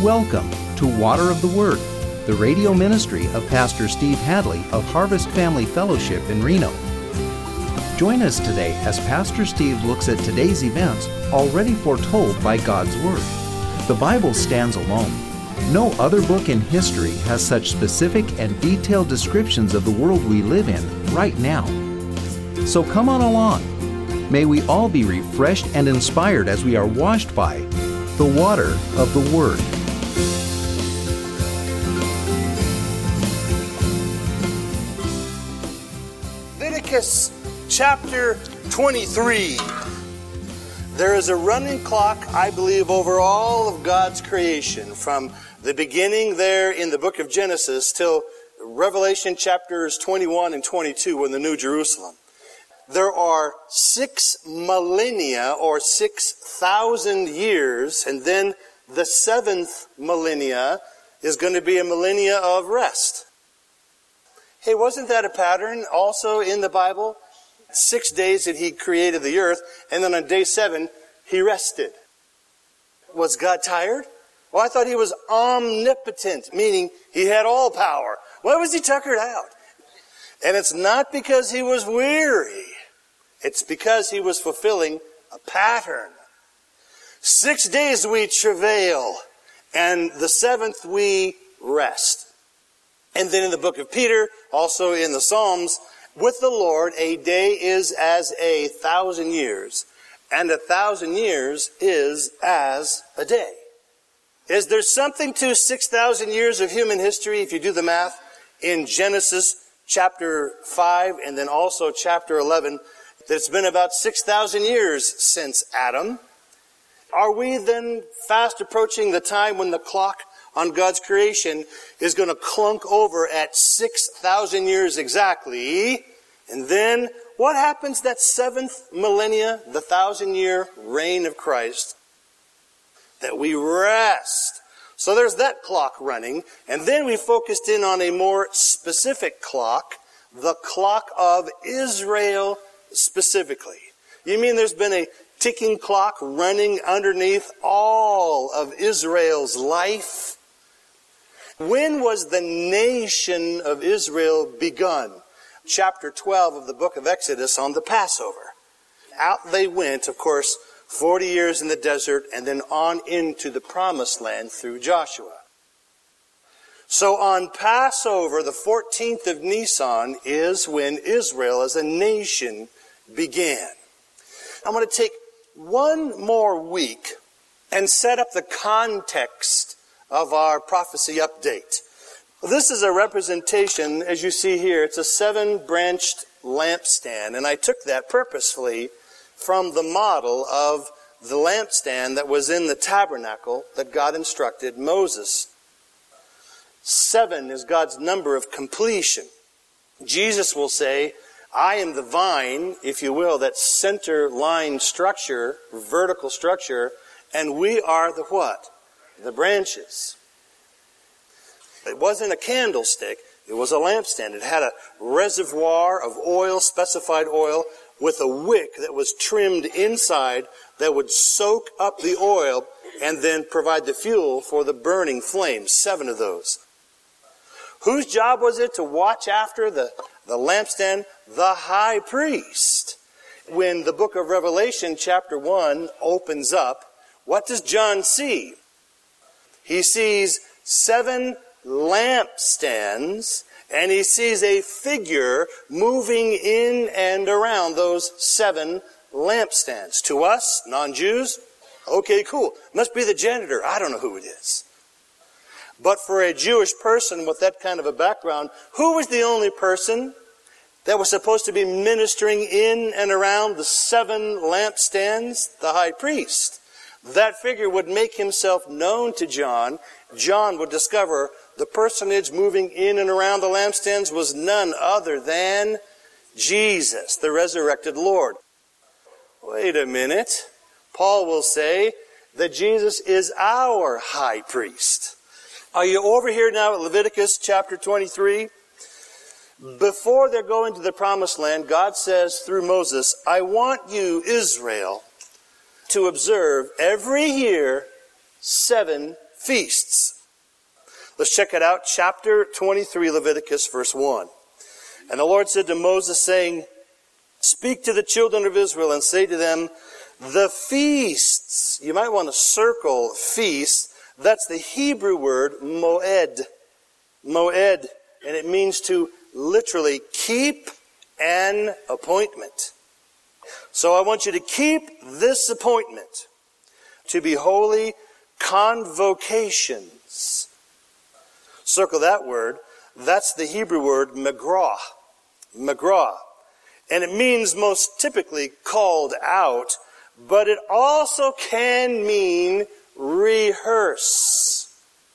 Welcome to Water of the Word, the radio ministry of Pastor Steve Hadley of Harvest Family Fellowship in Reno. Join us today as Pastor Steve looks at today's events already foretold by God's Word. The Bible stands alone. No other book in history has such specific and detailed descriptions of the world we live in right now. So come on along. May we all be refreshed and inspired as we are washed by the water of the Word. Leviticus chapter 23. There is a running clock, I believe, over all of God's creation, from the beginning there in the book of Genesis till Revelation chapters 21 and 22 in the New Jerusalem. There are 6 millennia or 6,000 years, and then the 7th millennia is going to be a millennia of rest. Hey, wasn't that a pattern also in the Bible? 6 days that He created the earth, and then on day 7, He rested. Was God tired? Well, I thought He was omnipotent, meaning He had all power. Why was He tuckered out? And it's not because He was weary. It's because He was fulfilling a pattern. 6 days we travail, and the 7th we rest. And then in the book of Peter, also in the Psalms, with the Lord a day is as 1,000 years, and 1,000 years is as a day. Is there something to 6,000 years of human history, if you do the math, in Genesis chapter 5 and then also chapter 11, that it's been about 6,000 years since Adam? Are we then fast approaching the time when the clock on God's creation is going to clunk over at 6,000 years exactly? And then what happens that 7th millennia, the 1,000-year reign of Christ? That we rest. So there's that clock running. And then we focused in on a more specific clock, the clock of Israel specifically. You mean there's been a ticking clock running underneath all of Israel's life? When was the nation of Israel begun? Chapter 12 of the book of Exodus on the Passover. Out they went, of course, 40 years in the desert and then on into the promised land through Joshua. So on Passover, the 14th of Nisan, is when Israel as a nation began. I'm going to take one more week and set up the context of our prophecy update. This is a representation, as you see here, it's a 7-branched lampstand, and I took that purposefully from the model of the lampstand that was in the tabernacle that God instructed Moses. 7 is God's number of completion. Jesus will say, I am the vine, if you will, that center line structure, vertical structure, and we are the what? The branches. It wasn't a candlestick, it was a lampstand. It had a reservoir of oil, specified oil, with a wick that was trimmed inside that would soak up the oil and then provide the fuel for the burning flames. 7 of those. Whose job was it to watch after the lampstand? The high priest. When the book of Revelation chapter 1 opens up, what does John see? He sees 7 lampstands, and he sees a figure moving in and around those 7 lampstands. To us, non-Jews, okay, cool. Must be the janitor. I don't know who it is. But for a Jewish person with that kind of a background, who was the only person that was supposed to be ministering in and around the 7 lampstands? The high priest. That figure would make himself known to John. John would discover the personage moving in and around the lampstands was none other than Jesus, the resurrected Lord. Wait a minute. Paul will say that Jesus is our high priest. Are you over here now at Leviticus chapter 23? Before they're going to the promised land, God says through Moses, I want you, Israel, to observe every year 7 feasts. Let's check it out. Chapter 23, Leviticus, verse 1. And the Lord said to Moses, saying, speak to the children of Israel and say to them, the feasts. You might want to circle feasts. That's the Hebrew word moed. Moed. And it means to literally keep an appointment. So I want you to keep this appointment to be holy convocations. Circle that word. That's the Hebrew word megrah. Megrah. And it means most typically called out, but it also can mean rehearse.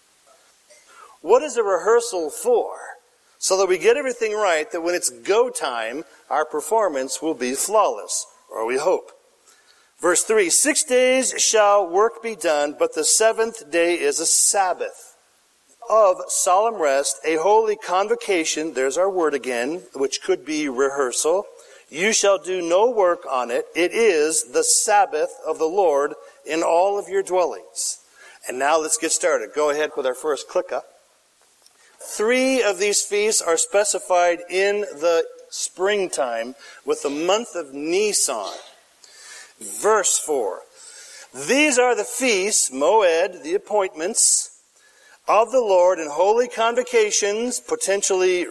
What is a rehearsal for? So that we get everything right, that when it's go time, our performance will be flawless, or we hope. Verse 3, 6 days shall work be done, but the seventh day is a Sabbath of solemn rest, a holy convocation, there's our word again, which could be rehearsal. You shall do no work on it. It is the Sabbath of the Lord in all of your dwellings. And now let's get started. Go ahead with our first click up. 3 of these feasts are specified in the springtime with the month of Nisan. Verse 4. These are the feasts, moed, the appointments of the Lord in holy convocations, potentially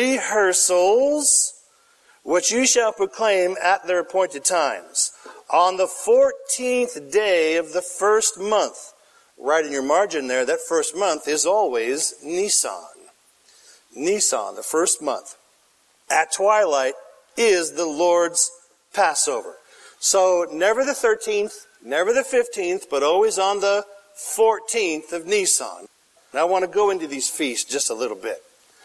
rehearsals, which you shall proclaim at their appointed times. On the 14th day of the first month, right in your margin there, that first month is always Nisan. Nisan, the first month. At twilight is the Lord's Passover. So never the 13th, never the 15th, but always on the 14th of Nisan. Now I want to go into these feasts just a little bit.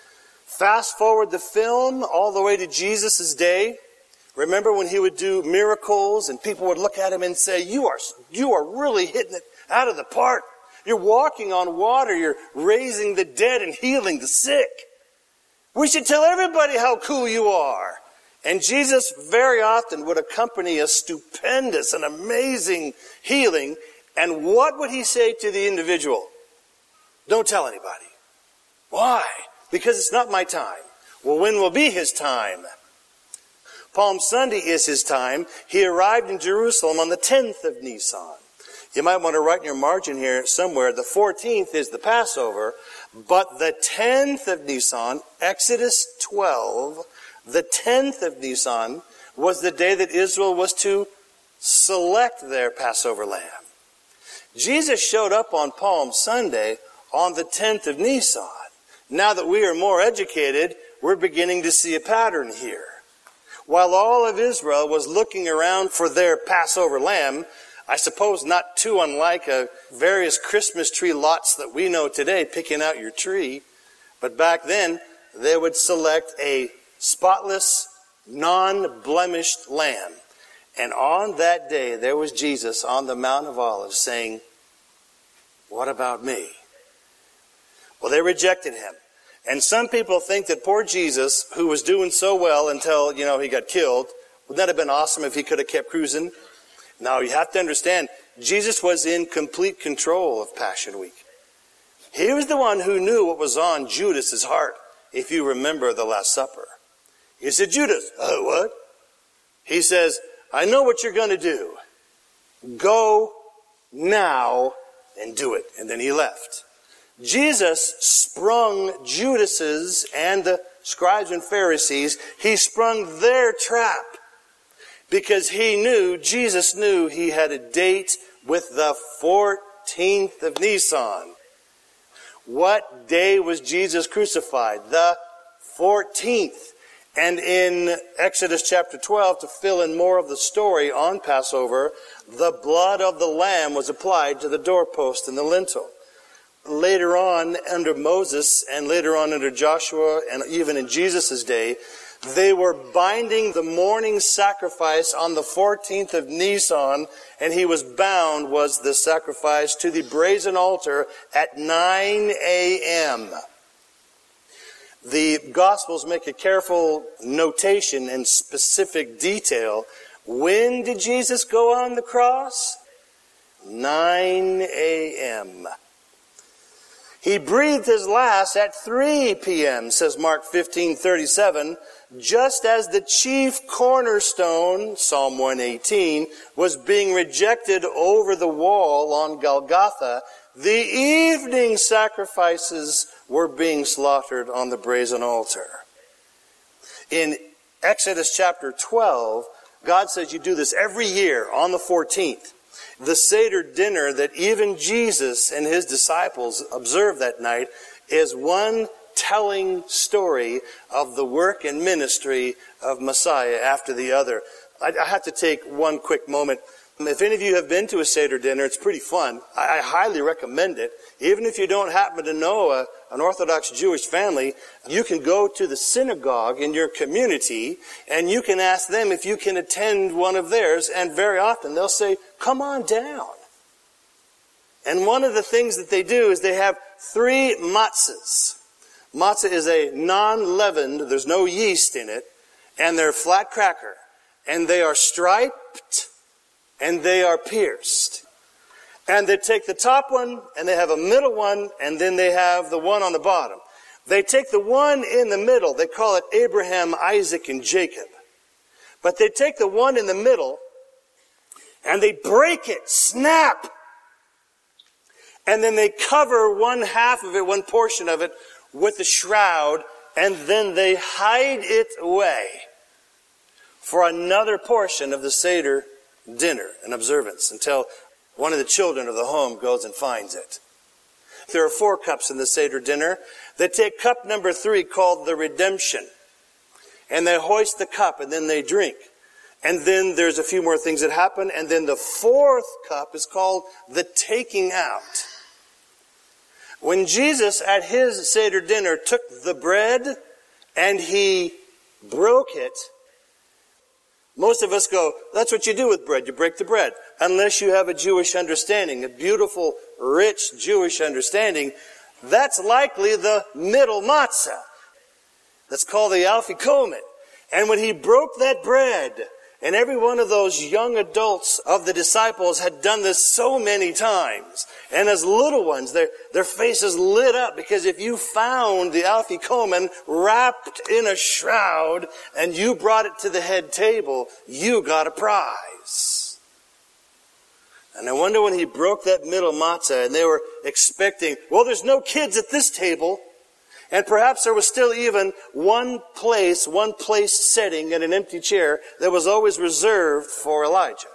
Fast forward the film all the way to Jesus' day. Remember when he would do miracles and people would look at him and say, you are really hitting it out of the park. You're walking on water. You're raising the dead and healing the sick. We should tell everybody how cool you are. And Jesus very often would accompany a stupendous and amazing healing. And what would he say to the individual? Don't tell anybody. Why? Because it's not my time. Well, when will be his time? Palm Sunday is his time. He arrived in Jerusalem on the 10th of Nisan. You might want to write in your margin here somewhere, the 14th is the Passover, but the 10th of Nisan, Exodus 12, the 10th of Nisan was the day that Israel was to select their Passover lamb. Jesus showed up on Palm Sunday on the 10th of Nisan. Now that we are more educated, we're beginning to see a pattern here. While all of Israel was looking around for their Passover lamb, I suppose not too unlike various Christmas tree lots that we know today, picking out your tree. But back then, they would select a spotless, non-blemished lamb. And on that day, there was Jesus on the Mount of Olives saying, what about me? Well, they rejected him. And some people think that poor Jesus, who was doing so well until, he got killed, wouldn't that have been awesome if he could have kept cruising? Now, you have to understand, Jesus was in complete control of Passion Week. He was the one who knew what was on Judas's heart, if you remember the Last Supper. He said, Judas, what? He says, I know what you're going to do. Go now and do it. And then he left. Jesus sprung Judas's and the scribes and Pharisees, he sprung their trap. Because Jesus knew he had a date with the 14th of Nisan. What day was Jesus crucified? The 14th. And in Exodus chapter 12, to fill in more of the story on Passover, the blood of the lamb was applied to the doorpost and the lintel. Later on, under Moses, and later on under Joshua, and even in Jesus' day, they were binding the morning sacrifice on the 14th of Nisan, and he was bound, was the sacrifice, to the brazen altar at 9 a.m. The Gospels make a careful notation and specific detail. When did Jesus go on the cross? 9 a.m. He breathed his last at 3 p.m., says Mark 15:37, just as the chief cornerstone, Psalm 118, was being rejected over the wall on Golgotha. The evening sacrifices were being slaughtered on the brazen altar. In Exodus chapter 12, God says you do this every year on the 14th. The Seder dinner that even Jesus and his disciples observed that night is one telling story of the work and ministry of Messiah after the other. I have to take one quick moment. If any of you have been to a Seder dinner, it's pretty fun. I highly recommend it. Even if you don't happen to know an Orthodox Jewish family, you can go to the synagogue in your community and you can ask them if you can attend one of theirs, and very often they'll say, come on down. And one of the things that they do is they have 3 matzahs. Matzah is a non-leavened, there's no yeast in it, and they're flat cracker. And they are striped and they are pierced. And they take the top one, and they have a middle one, and then they have the one on the bottom. They take the one in the middle, they call it Abraham, Isaac, and Jacob. But they take the one in the middle, and they break it, snap. And then they cover one half of it, one portion of it, with a shroud, and then they hide it away for another portion of the Seder dinner and observance until one of the children of the home goes and finds it. There are 4 cups in the Seder dinner. They take cup number 3 called the redemption, and they hoist the cup and then they drink. And then there's a few more things that happen, and then the 4th cup is called the taking out. When Jesus at his Seder dinner took the bread and he broke it, most of us go, that's what you do with bread. You break the bread. Unless you have a Jewish understanding, a beautiful, rich Jewish understanding, that's likely the middle matzah. That's called the Afikomen. And when he broke that bread, and every one of those young adults of the disciples had done this so many times, and as little ones, their faces lit up, because if you found the Afikomen wrapped in a shroud and you brought it to the head table, you got a prize. And I wonder when he broke that middle matzah and they were expecting, well, there's no kids at this table. And perhaps there was still even one place setting in an empty chair that was always reserved for Elijah.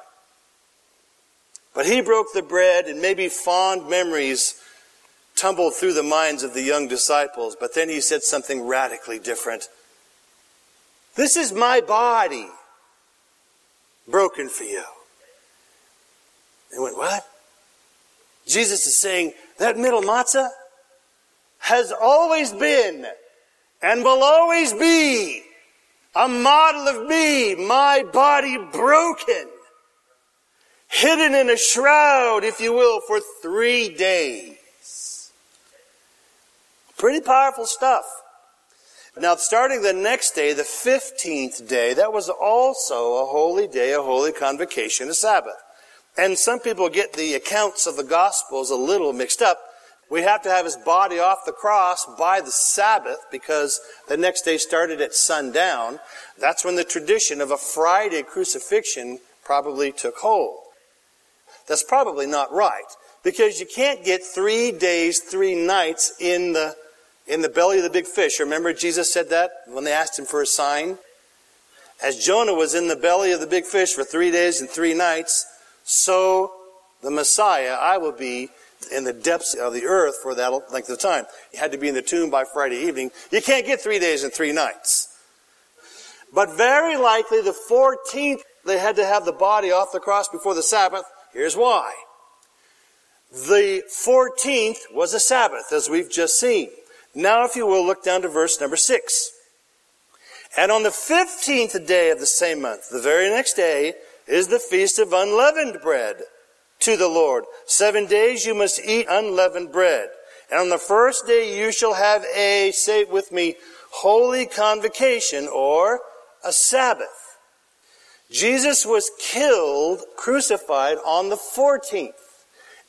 But he broke the bread, and maybe fond memories tumbled through the minds of the young disciples. But then he said something radically different. This is my body broken for you. They went, what? Jesus is saying, that middle matzah has always been and will always be a model of me, my body broken, hidden in a shroud, if you will, for 3 days. Pretty powerful stuff. Now, starting the next day, the 15th day, that was also a holy day, a holy convocation, a Sabbath. And some people get the accounts of the Gospels a little mixed up. We have to have his body off the cross by the Sabbath, because the next day started at sundown. That's when the tradition of a Friday crucifixion probably took hold. That's probably not right, because you can't get 3 days, 3 nights in the belly of the big fish. Remember Jesus said that when they asked him for a sign? As Jonah was in the belly of the big fish for 3 days and 3 nights, so the Messiah, I will be in the depths of the earth for that length of time. You had to be in the tomb by Friday evening. You can't get 3 days and 3 nights. But very likely the 14th, they had to have the body off the cross before the Sabbath. Here's why. The 14th was a Sabbath, as we've just seen. Now, if you will, look down to verse number 6. And on the 15th day of the same month, the very next day, is the feast of unleavened bread to the Lord. 7 days you must eat unleavened bread. And on the first day you shall have a, say it with me, holy convocation, or a Sabbath. Jesus was killed, crucified on the 14th.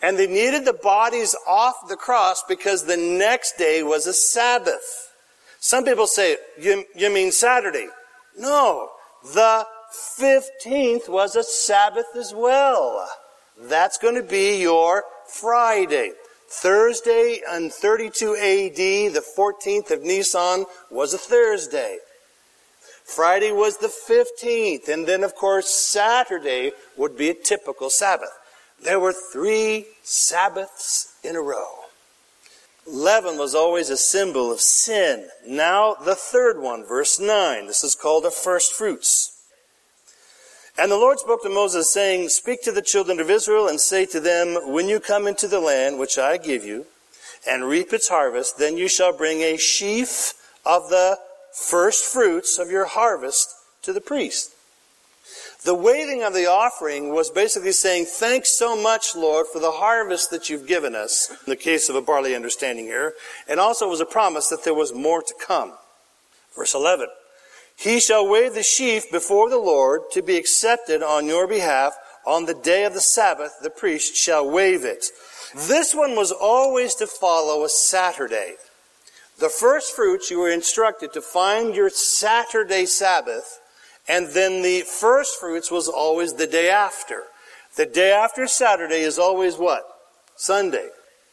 And they needed the bodies off the cross because the next day was a Sabbath. Some people say, you mean Saturday? No, the 15th was a Sabbath as well. That's going to be your Friday. Thursday in 32 AD, the 14th of Nisan, was a Thursday. Friday was the 15th, and then of course Saturday would be a typical Sabbath. There were 3 Sabbaths in a row. Leaven was always a symbol of sin. Now the third one, verse 9. This is called a first fruits. And the Lord spoke to Moses, saying, Speak to the children of Israel, and say to them, When you come into the land which I give you, and reap its harvest, then you shall bring a sheaf of the first fruits of your harvest to the priest. The waving of the offering was basically saying, Thanks so much, Lord, for the harvest that you've given us, in the case of a barley understanding here, and also was a promise that there was more to come. Verse 11. He shall wave the sheaf before the Lord to be accepted on your behalf. On the day of the Sabbath, the priest shall wave it. This one was always to follow a Saturday. The first fruits, you were instructed to find your Saturday Sabbath, and then the first fruits was always the day after. The day after Saturday is always what? Sunday.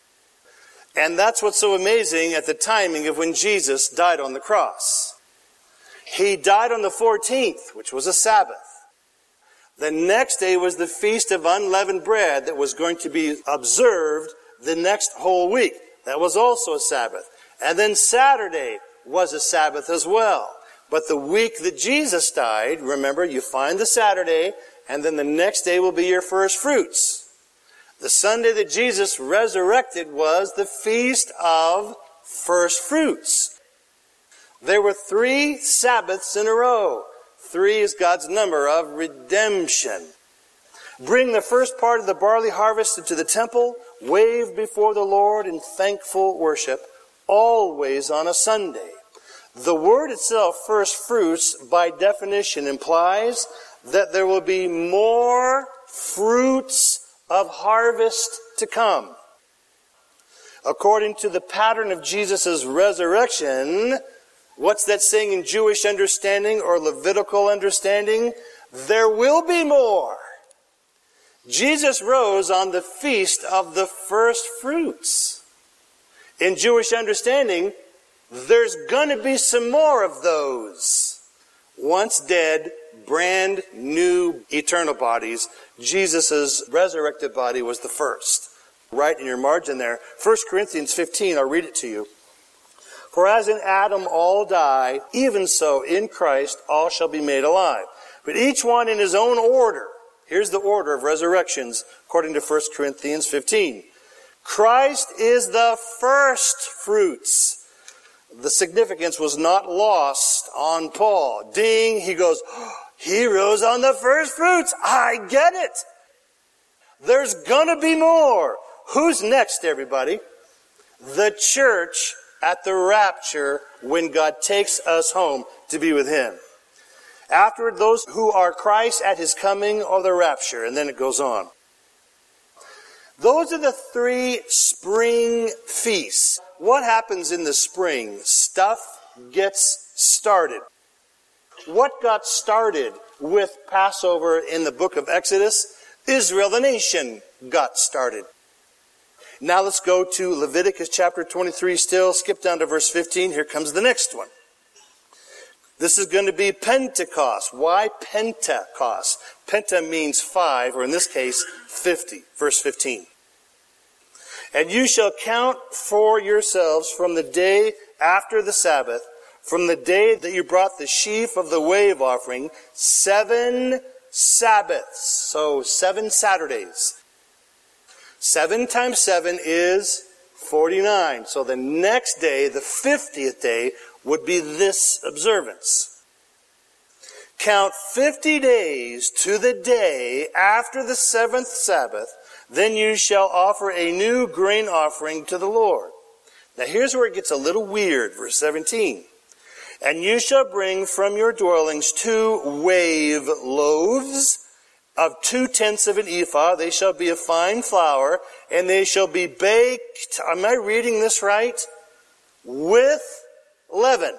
And that's what's so amazing at the timing of when Jesus died on the cross. He died on the 14th, which was a Sabbath. The next day was the Feast of Unleavened Bread that was going to be observed the next whole week. That was also a Sabbath. And then Saturday was a Sabbath as well. But the week that Jesus died, remember, you find the Saturday, and then the next day will be your first fruits. The Sunday that Jesus resurrected was the Feast of First Fruits. There were 3 Sabbaths in a row. 3 is God's number of redemption. Bring the first part of the barley harvest into the temple, wave before the Lord in thankful worship, always on a Sunday. The word itself, first fruits, by definition implies that there will be more fruits of harvest to come. According to the pattern of Jesus' resurrection, what's that saying in Jewish understanding or Levitical understanding? There will be more. Jesus rose on the feast of the first fruits. In Jewish understanding, there's going to be some more of those. Once dead, brand new eternal bodies. Jesus' resurrected body was the first. Right in your margin there. 1 Corinthians 15, I'll read it to you. For as in Adam all die, even so in Christ all shall be made alive. But each one in his own order. Here's the order of resurrections according to 1 Corinthians 15. Christ is the first fruits. The significance was not lost on Paul. Ding, he goes, he rose on the first fruits. I get it. There's gonna be more. Who's next, everybody? The church at the rapture when God takes us home to be with Him. Afterward, those who are Christ at His coming or the rapture. And then it goes on. Those are the 3 spring feasts. What happens in the spring? Stuff gets started. What got started with Passover in the book of Exodus? Israel, the nation, got started. Now let's go to Leviticus chapter 23 still. Skip down to verse 15. Here comes the next one. This is going to be Pentecost. Why Pentecost? Penta means 5, or in this case, 50. Verse 15. And you shall count for yourselves from the day after the Sabbath, from the day that you brought the sheaf of the wave offering, 7 Sabbaths. So 7 Saturdays. 7 times 7 is 49. So the next day, the 50th day, would be this observance. Count 50 days to the day after the 7th Sabbath, then you shall offer a new grain offering to the Lord. Now here's where it gets a little weird, verse 17. And you shall bring from your dwellings 2 wave loaves of 2/10 of an ephah. They shall be of fine flour, and they shall be baked, am I reading this right? With leaven.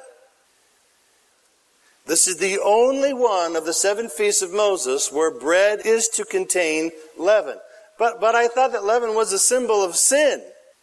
This is the only one of the 7 feasts of Moses where bread is to contain leaven. But I thought that leaven was a symbol of sin.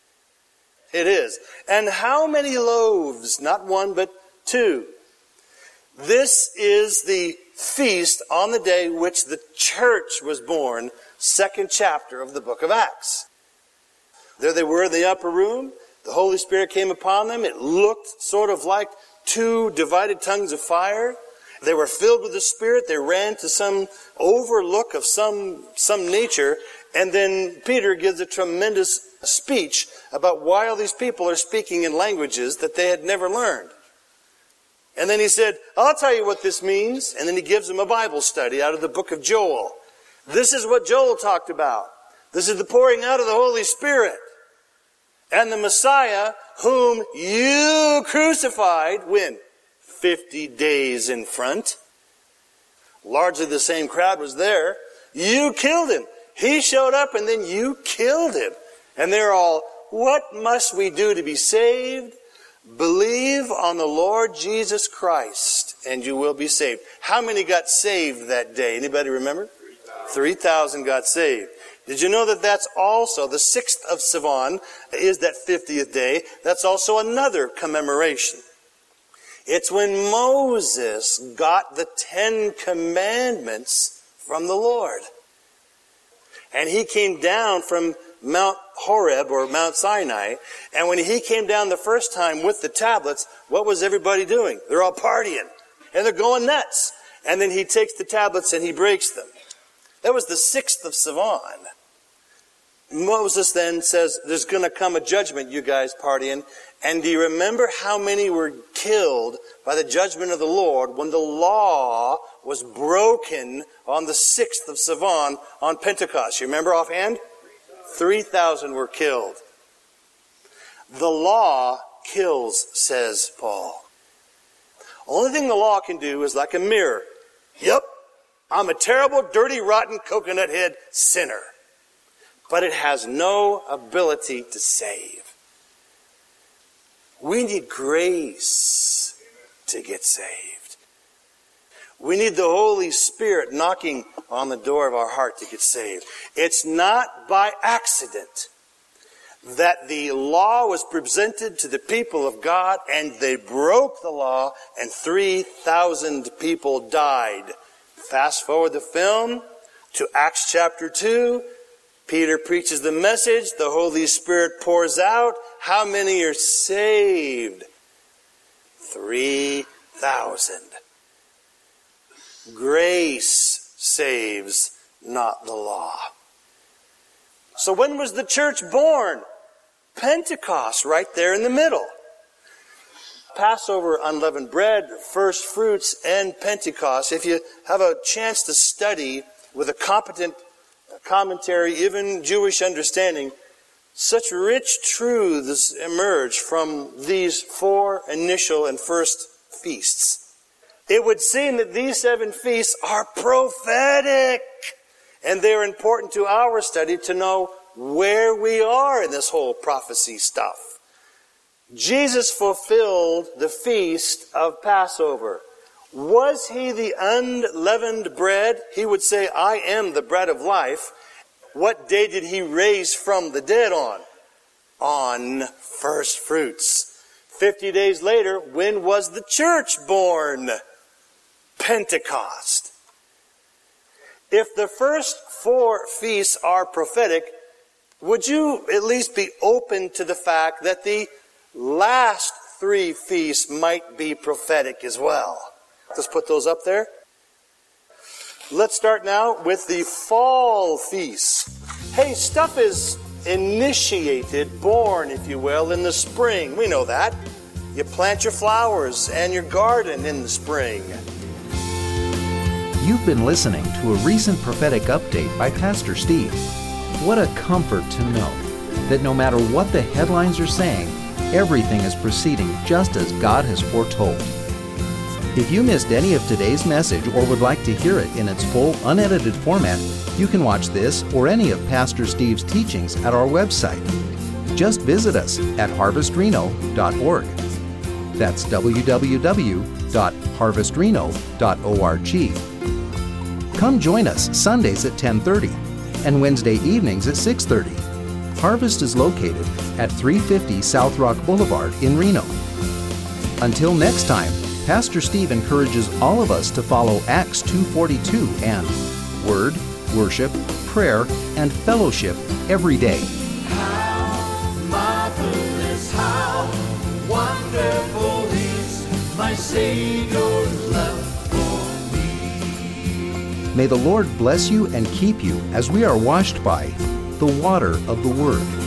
It is. And how many loaves? Not 1, but 2. This is the feast on the day which the church was born, 2nd chapter of the book of Acts. There they were in the upper room. The Holy Spirit came upon them. It looked sort of like 2 divided tongues of fire. They were filled with the Spirit. They ran to some overlook of some nature. And then Peter gives a tremendous speech about why all these people are speaking in languages that they had never learned. And then he said, I'll tell you what this means. And then he gives them a Bible study out of the book of Joel. This is what Joel talked about. This is the pouring out of the Holy Spirit. And the Messiah, whom you crucified, when? 50 days in front. Largely the same crowd was there. You killed him. He showed up and then you killed him. And they're all, what must we do to be saved? Believe on the Lord Jesus Christ and you will be saved. How many got saved that day? Anybody remember? 3,000 got saved. Did you know that that's also, the 6th of Sivan is that 50th day. That's also another commemoration. It's when Moses got the 10 commandments from the Lord. And he came down from Mount Horeb or Mount Sinai. And when he came down the first time with the tablets, what was everybody doing? They're all partying. And they're going nuts. And then he takes the tablets and he breaks them. That was the 6th of Sivan. Moses then says, there's going to come a judgment, you guys partying. And do you remember how many were killed by the judgment of the Lord when the law was broken on the 6th of Sivan on Pentecost? You remember offhand? 3,000 were killed. The law kills, says Paul. Only thing the law can do is like a mirror. Yep, I'm a terrible, dirty, rotten, coconut head sinner. But it has no ability to save. We need grace to get saved. We need the Holy Spirit knocking on the door of our heart to get saved. It's not by accident that the law was presented to the people of God and they broke the law and 3,000 people died. Fast forward the film to Acts chapter 2. Peter preaches the message. The Holy Spirit pours out. How many are saved? 3,000. Grace saves, not the law. So when was the church born? Pentecost, right there in the middle. Passover, unleavened bread, first fruits, and Pentecost. If you have a chance to study with a competent commentary, even Jewish understanding, such rich truths emerge from these 4 initial and first feasts. It would seem that these 7 feasts are prophetic, and they're important to our study to know where we are in this whole prophecy stuff. Jesus fulfilled the feast of Passover. Was he the unleavened bread? He would say, I am the bread of life. What day did he raise from the dead on? On first fruits. 50 days later, when was the church born? Pentecost. If the first 4 feasts are prophetic, would you at least be open to the fact that the last 3 feasts might be prophetic as well? Let's put those up there. Let's start now with the fall feasts. Hey, stuff is initiated, born, if you will, in the spring. We know that. You plant your flowers and your garden in the spring. You've been listening to a recent prophetic update by Pastor Steve. What a comfort to know that no matter what the headlines are saying, everything is proceeding just as God has foretold. If you missed any of today's message or would like to hear it in its full, unedited format, you can watch this or any of Pastor Steve's teachings at our website. Just visit us at harvestreno.org. That's www.harvestreno.org. Come join us Sundays at 10:30 and Wednesday evenings at 6:30. Harvest is located at 350 South Rock Boulevard in Reno. Until next time, Pastor Steve encourages all of us to follow Acts 2:42 and Word, Worship, Prayer, and Fellowship every day. How marvelous, how wonderful is my Savior's love for me. May the Lord bless you and keep you as we are washed by the water of the Word.